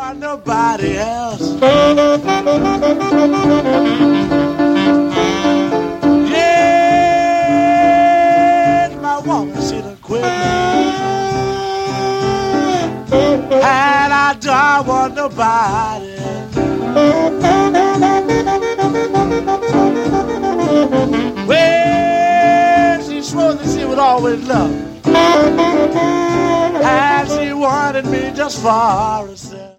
want nobody else. Yeah, my woman, she done quit me. And I don't want nobody else. Well, she swore that she would always love me. And she wanted me just for herself.